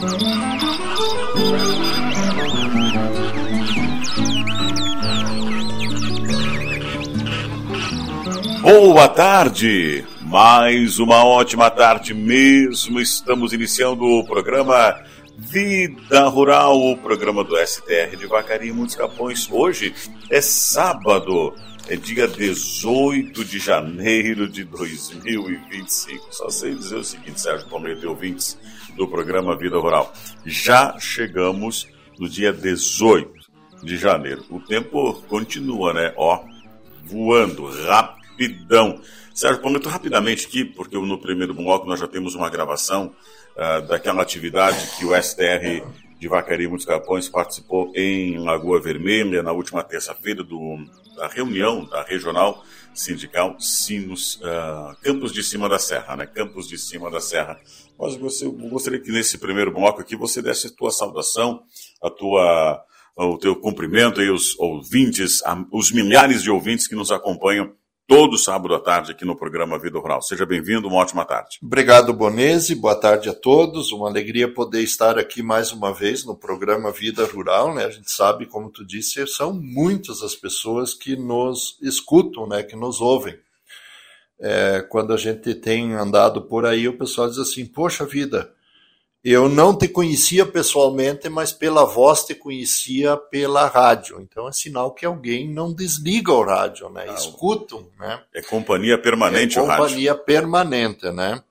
Boa tarde, mais uma ótima tarde mesmo. Estamos iniciando o programa Vida Rural, o programa do STR de Vacaria e Muitos Capões. Hoje é sábado, é dia 18 de janeiro de 2025. Só sei dizer o seguinte, Sérgio Palmeira e ouvintes do programa Vida Rural. Já chegamos no dia 18 de janeiro. O tempo continua, né? Voando rapidão. Sérgio, comento rapidamente aqui, porque no primeiro bloco nós já temos uma gravação daquela atividade que o STR de Vacaria e Muitos Capões participou em Lagoa Vermelha na última terça-feira da reunião da Regional Sindical Sinos, Campos de Cima da Serra, né? Campos de Cima da Serra. Mas eu gostaria que nesse primeiro bloco aqui você desse a tua saudação, o teu cumprimento aí aos ouvintes, os milhares de ouvintes que nos acompanham todo sábado à tarde aqui no programa Vida Rural. Seja bem-vindo, uma ótima tarde. Obrigado, Bonese, boa tarde a todos. Uma alegria poder estar aqui mais uma vez no programa Vida Rural, né? A gente sabe, como tu disse, são muitas as pessoas que nos escutam, né? Que nos ouvem. Quando a gente tem andado por aí, o pessoal diz assim, poxa vida, eu não te conhecia pessoalmente, mas pela voz te conhecia pela rádio. Então é sinal que alguém não desliga o rádio, né? Escutam, né? É companhia permanente o rádio. É companhia permanente, né?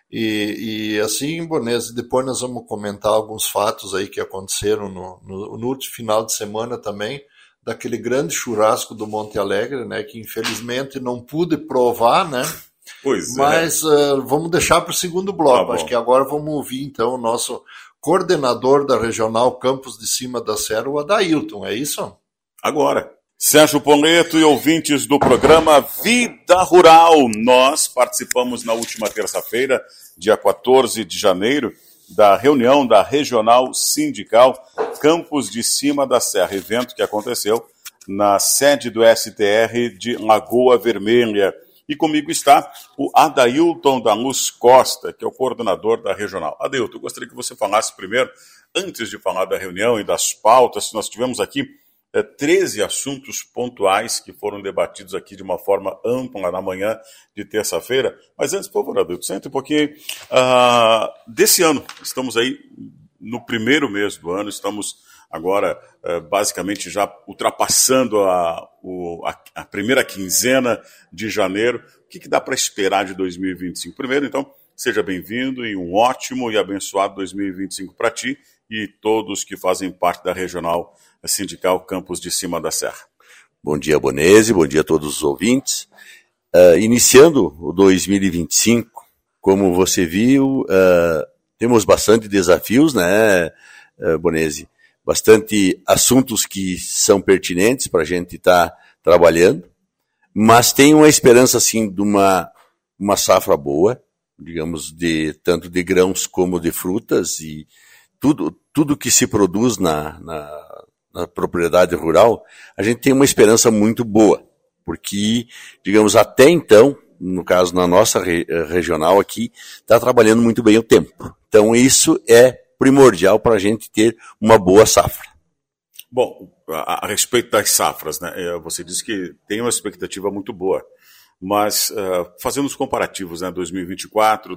E assim, Bonese, depois nós vamos comentar alguns fatos aí que aconteceram no último final de semana também, daquele grande churrasco do Monte Alegre, né? Que infelizmente não pude provar, né? Pois Mas vamos deixar para o segundo bloco. Acho que agora vamos ouvir, então, o nosso coordenador da Regional Campos de Cima da Serra, o Adailton, é isso? Agora. Sérgio Poleto e ouvintes do programa Vida Rural. Nós participamos na última terça-feira, dia 14 de janeiro, da reunião da Regional Sindical Campos de Cima da Serra, evento que aconteceu na sede do STR de Lagoa Vermelha. E comigo está o Adailton da Luz Costa, que é o coordenador da regional. Adailton, eu gostaria que você falasse primeiro, antes de falar da reunião e das pautas, nós tivemos aqui 13 assuntos pontuais que foram debatidos aqui de uma forma ampla na manhã de terça-feira. Mas antes, por favor, Adailton, senta um pouquinho desse ano. Estamos aí no primeiro mês do ano, estamos agora basicamente já ultrapassando a primeira quinzena de janeiro. O que dá para esperar de 2025? Primeiro, então, seja bem-vindo e um ótimo e abençoado 2025 para ti e todos que fazem parte da Regional Sindical Campos de Cima da Serra. Bom dia, Bonese, bom dia a todos os ouvintes. Iniciando o 2025, como você viu, temos bastante desafios, né, Bonese? Bastante assuntos que são pertinentes para a gente estar trabalhando, mas tem uma esperança, assim, de uma safra boa, digamos, tanto de grãos como de frutas, e tudo que se produz na propriedade rural, a gente tem uma esperança muito boa, porque, digamos, até então, no caso na nossa regional aqui, está trabalhando muito bem o tempo. Então isso é primordial para a gente ter uma boa safra. Bom, a respeito das safras, né? Você disse que tem uma expectativa muito boa, mas fazendo os comparativos, né? 2024,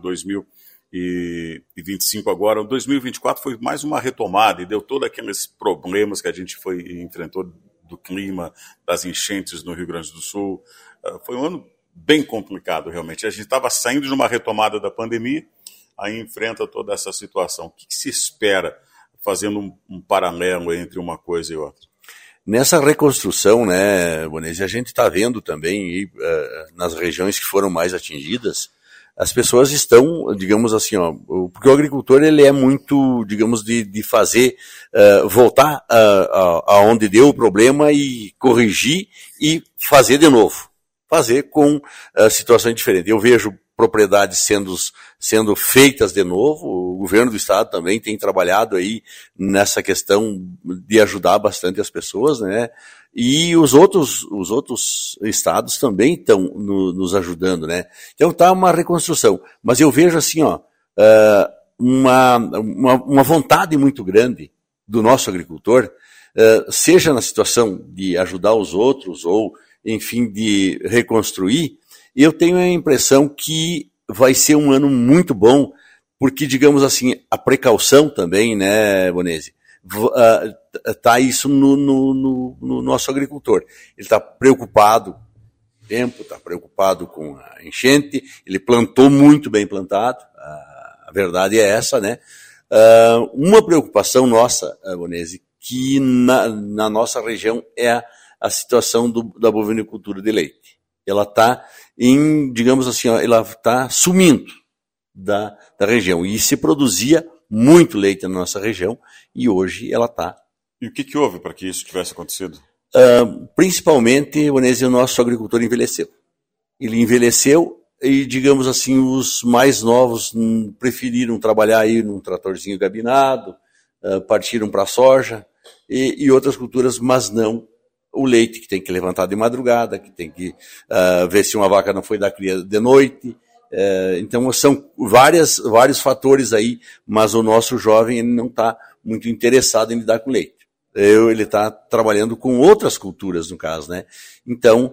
2025 agora, o 2024 foi mais uma retomada e deu todos aqueles problemas que a gente enfrentou do clima, das enchentes no Rio Grande do Sul. Foi um ano bem complicado, realmente. A gente estava saindo de uma retomada da pandemia, aí enfrenta toda essa situação. O que se espera, fazendo um paralelo entre uma coisa e outra? Nessa reconstrução, né, Bonese, a gente está vendo também, nas regiões que foram mais atingidas, as pessoas estão, digamos assim, porque o agricultor ele é muito, digamos, de fazer, voltar aonde deu o problema e corrigir e fazer de novo. Fazer com situações diferentes. Eu vejo propriedades sendo feitas de novo. O governo do estado também tem trabalhado aí nessa questão de ajudar bastante as pessoas, né? E os outros estados também estão nos ajudando, né? Então tá uma reconstrução. Mas eu vejo assim, uma vontade muito grande do nosso agricultor, seja na situação de ajudar os outros ou, enfim, de reconstruir. Eu tenho a impressão que vai ser um ano muito bom, porque, digamos assim, a precaução também, né, Bonese, tá isso no nosso agricultor. Ele está preocupado com o tempo, está preocupado com a enchente, ele plantou muito bem plantado, a verdade é essa, né? Uma preocupação nossa, Bonese, que na nossa região é a situação da bovinicultura de leite. Ela está digamos assim, ela está sumindo da região. E se produzia muito leite na nossa região e hoje ela está. E o que houve para que isso tivesse acontecido? Principalmente, Bonese, o nosso agricultor envelheceu. Ele envelheceu e, digamos assim, os mais novos preferiram trabalhar aí num tratorzinho gabinado, partiram para a soja e outras culturas, mas não o leite, que tem que levantar de madrugada, que tem que ver se uma vaca não foi dar cria de noite. Então são vários fatores aí, mas o nosso jovem ele não está muito interessado em lidar com leite. Ele está trabalhando com outras culturas, no caso, né? Então,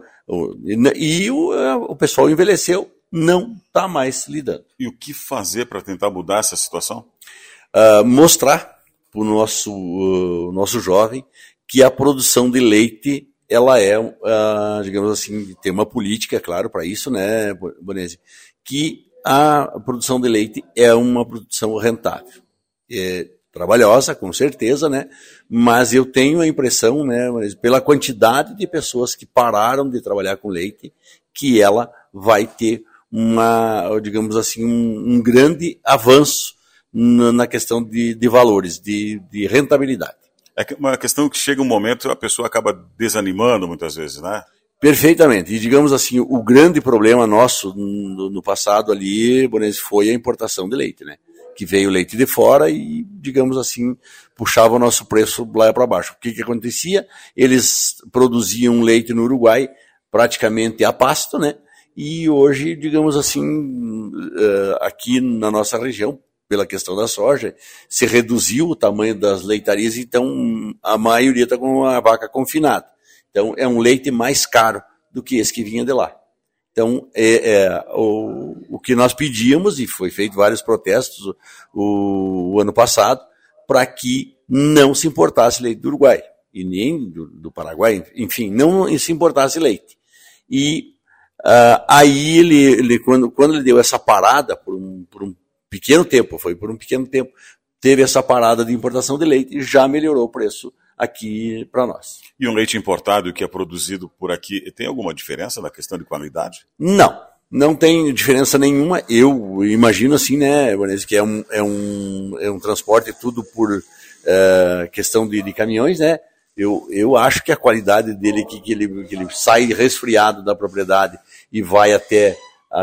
o pessoal envelheceu, não está mais lidando. E o que fazer para tentar mudar essa situação? Mostrar para o nosso jovem que a produção de leite, ela é, digamos assim, tem uma política, claro, para isso, né, Bonese, que a produção de leite é uma produção rentável. É trabalhosa, com certeza, né, mas eu tenho a impressão, né, pela quantidade de pessoas que pararam de trabalhar com leite, que ela vai ter digamos assim, um grande avanço na questão de valores, de rentabilidade. É uma questão que chega um momento a pessoa acaba desanimando muitas vezes, né? Perfeitamente. E digamos assim, o grande problema nosso no passado ali, Bonese, foi a importação de leite, né? Que veio leite de fora e, digamos assim, puxava o nosso preço lá para baixo. O que acontecia? Eles produziam leite no Uruguai praticamente a pasto, né? E hoje, digamos assim, aqui na nossa região, pela questão da soja, se reduziu o tamanho das leitarias, então a maioria está com a vaca confinada. Então é um leite mais caro do que esse que vinha de lá. Então o que nós pedíamos, e foi feito vários protestos o ano passado, para que não se importasse leite do Uruguai, e nem do Paraguai, enfim, não se importasse leite. E aí ele quando ele deu essa parada por um pequeno tempo, teve essa parada de importação de leite e já melhorou o preço aqui para nós. E um leite importado que é produzido por aqui, tem alguma diferença na questão de qualidade? Não tem diferença nenhuma. Eu imagino assim, né, Vanessa, que é um transporte tudo por questão de caminhões, né? Eu acho que a qualidade dele, que ele sai resfriado da propriedade e vai até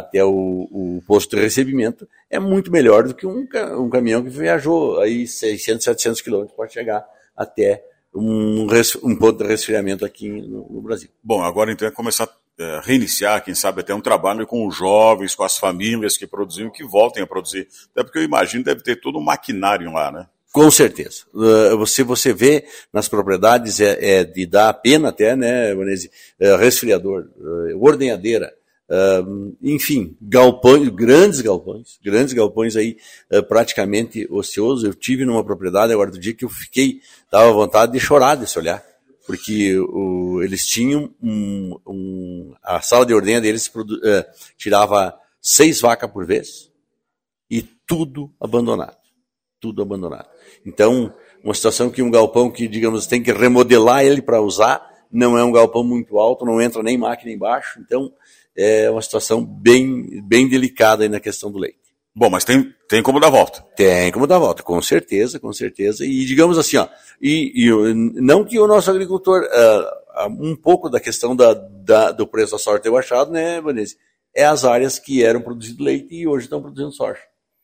o posto de recebimento, é muito melhor do que um caminhão que viajou aí 600, 700 quilômetros para chegar até um ponto de resfriamento aqui no Brasil. Bom, agora então é começar a reiniciar, quem sabe até um trabalho com os jovens, com as famílias que produziam, que voltem a produzir. Até porque eu imagino que deve ter todo um maquinário lá, né? Com certeza. Você vê nas propriedades, de dar pena até, né, Vanese, resfriador, ordenhadeira, enfim, grandes galpões aí, praticamente ociosos. Eu tive numa propriedade agora do dia que eu dava vontade de chorar desse olhar, porque eles tinham a sala de ordenha deles tirava 6 vacas por vez e tudo abandonado. Então, uma situação que um galpão que, digamos, tem que remodelar ele para usar, não é um galpão muito alto, não entra nem máquina embaixo, então é uma situação bem delicada aí na questão do leite. Bom, mas tem como dar volta. Tem como dar volta, com certeza, e digamos assim, não que o nosso agricultor, um pouco da questão do preço da soja ter baixado, né, Vanessa, é as áreas que eram produzindo leite e hoje estão produzindo soja.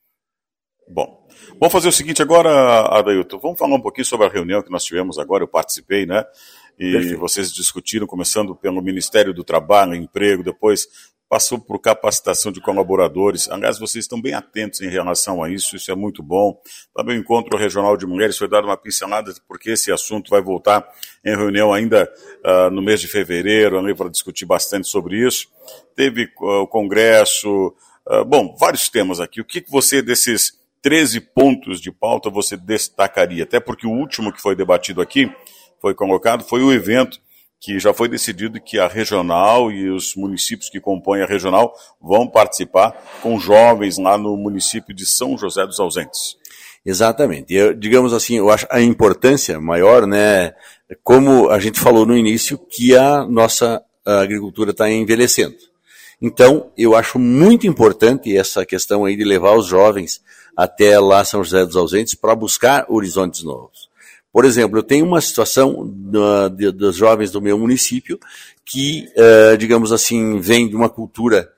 Bom, vamos fazer o seguinte agora, Adailton, vamos falar um pouquinho sobre a reunião que nós tivemos agora, eu participei, né? E Perfeito. Vocês discutiram, começando pelo Ministério do Trabalho, Emprego, depois passou por capacitação de colaboradores. Aliás, vocês estão bem atentos em relação a isso é muito bom. Também o Encontro Regional de Mulheres foi dado uma pincelada, porque esse assunto vai voltar em reunião ainda no mês de fevereiro, ali para discutir bastante sobre isso. Teve o Congresso, vários temas aqui. O que você, desses 13 pontos de pauta, você destacaria? Até porque o último que foi debatido aqui, foi colocado, foi o evento que já foi decidido que a regional e os municípios que compõem a regional vão participar com jovens lá no município de São José dos Ausentes. Exatamente. Digamos assim, eu acho a importância maior, né, como a gente falou no início, que a nossa agricultura está envelhecendo. Então, eu acho muito importante essa questão aí de levar os jovens até lá São José dos Ausentes para buscar horizontes novos. Por exemplo, eu tenho uma situação dos jovens do meu município que, digamos assim, vem de uma cultura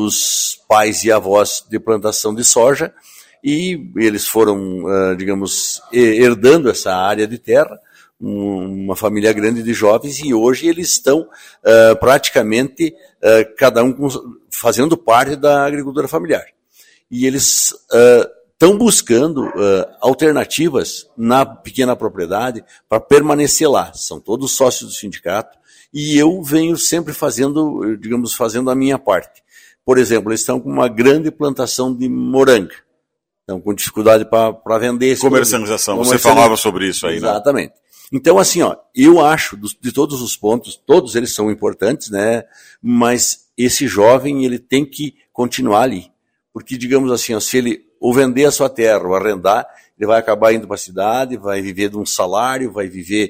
dos pais e avós de plantação de soja e eles foram, digamos, herdando essa área de terra, uma família grande de jovens, e hoje eles estão praticamente cada um fazendo parte da agricultura familiar. E eles estão buscando alternativas na pequena propriedade para permanecer lá. São todos sócios do sindicato e eu venho sempre fazendo a minha parte. Por exemplo, eles estão com uma grande plantação de moranga. Estão com dificuldade para vender. Comercialização. Você falava sobre isso aí, né? Exatamente. Então, assim, eu acho, de todos os pontos, todos eles são importantes, né? Mas esse jovem, ele tem que continuar ali. Porque, digamos assim, se ele ou vender a sua terra ou arrendar, ele vai acabar indo para a cidade, vai viver de um salário, vai viver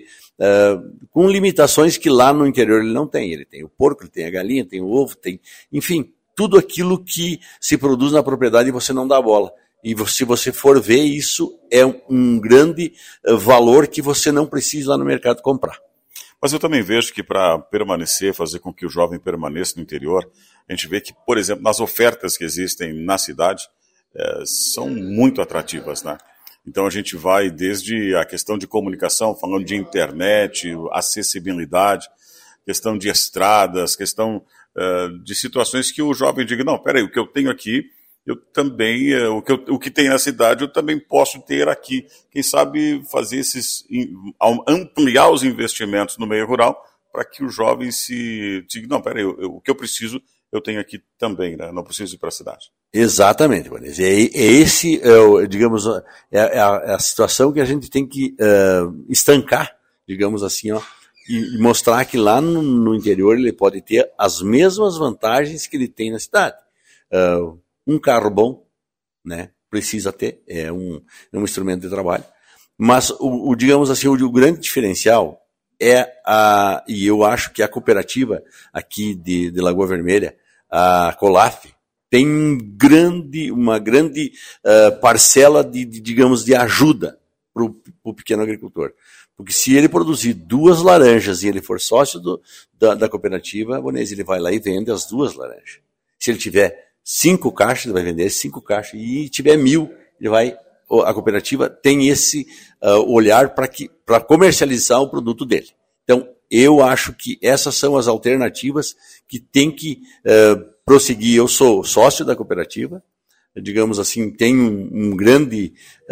com limitações que lá no interior ele não tem. Ele tem o porco, ele tem a galinha, tem o ovo, tem, enfim, tudo aquilo que se produz na propriedade e você não dá bola. E se você for ver, isso é um grande valor que você não precisa lá no mercado comprar. Mas eu também vejo que para permanecer, fazer com que o jovem permaneça no interior, a gente vê que, por exemplo, nas ofertas que existem na cidade, são muito atrativas, né? Então a gente vai desde a questão de comunicação, falando de internet, acessibilidade, questão de estradas, questão de situações que o jovem diga, não, peraí, o que eu tenho aqui, eu também, o que tem na cidade, eu também posso ter aqui. Quem sabe fazer ampliar os investimentos no meio rural para que o jovem se diga, não, peraí, o que eu preciso, eu tenho aqui também, né? Não preciso ir para a cidade. Exatamente, Vanessa. Digamos, a situação que a gente tem que estancar, digamos assim, e mostrar que lá no interior ele pode ter as mesmas vantagens que ele tem na cidade. Um carro bom, né? Precisa ter, é um instrumento de trabalho. Mas, digamos assim, o grande diferencial e eu acho que a cooperativa aqui de Lagoa Vermelha, a Colaf, tem uma grande parcela digamos, de ajuda para o pequeno agricultor. Porque se ele produzir 2 laranjas e ele for sócio da cooperativa, ele vai lá e vende as 2 laranjas. Se ele tiver 5 caixas, ele vai vender 5 caixas. E tiver 1.000, a cooperativa tem esse olhar para comercializar o produto dele. Então, eu acho que essas são as alternativas que tem que prosseguir. Eu sou sócio da cooperativa, digamos assim, tenho um grande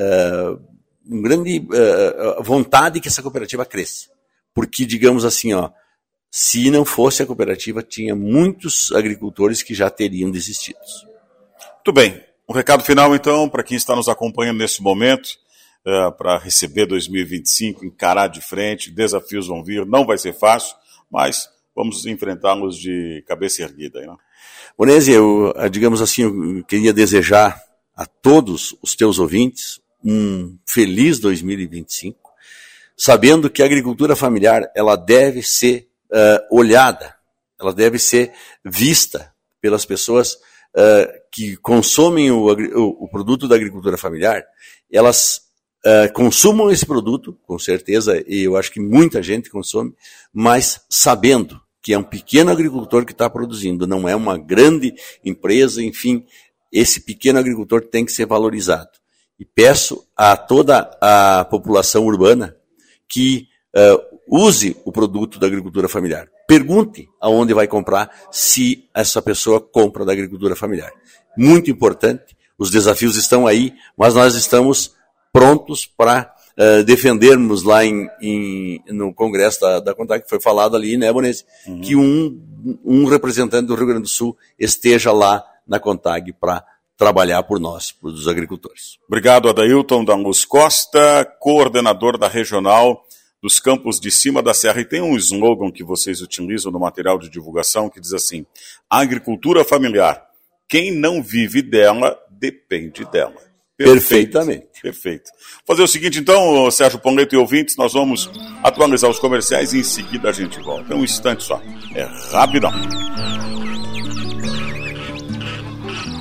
vontade que essa cooperativa cresça. Porque, digamos assim, se não fosse a cooperativa, tinha muitos agricultores que já teriam desistido. Muito bem. Um recado final, então, para quem está nos acompanhando nesse momento, para receber 2025, encarar de frente, desafios vão vir, não vai ser fácil, mas vamos enfrentá-los de cabeça erguida. Né? Bonese, digamos assim, eu queria desejar a todos os teus ouvintes um feliz 2025, sabendo que a agricultura familiar ela deve ser olhada, ela deve ser vista pelas pessoas que consomem o produto da agricultura familiar, elas consumam esse produto, com certeza, e eu acho que muita gente consome, mas sabendo que é um pequeno agricultor que está produzindo, não é uma grande empresa, enfim, esse pequeno agricultor tem que ser valorizado. E peço a toda a população urbana que use o produto da agricultura familiar, pergunte aonde vai comprar, se essa pessoa compra da agricultura familiar. Muito importante, os desafios estão aí, mas nós estamos prontos para defendermos lá no Congresso da CONTAG, que foi falado ali, né, Bonesi, que um representante do Rio Grande do Sul esteja lá na CONTAG para trabalhar por nós, por os agricultores. Obrigado, Adailton da Luz Costa, coordenador da Regional dos Campos de Cima da Serra. E tem um slogan que vocês utilizam no material de divulgação que diz assim: agricultura familiar, quem não vive dela, depende dela. Perfeitamente. Perfeito. Vou fazer o seguinte, então, Sérgio Pauleto e ouvintes, nós vamos atualizar os comerciais e em seguida a gente volta. Um instante só. É rapidão.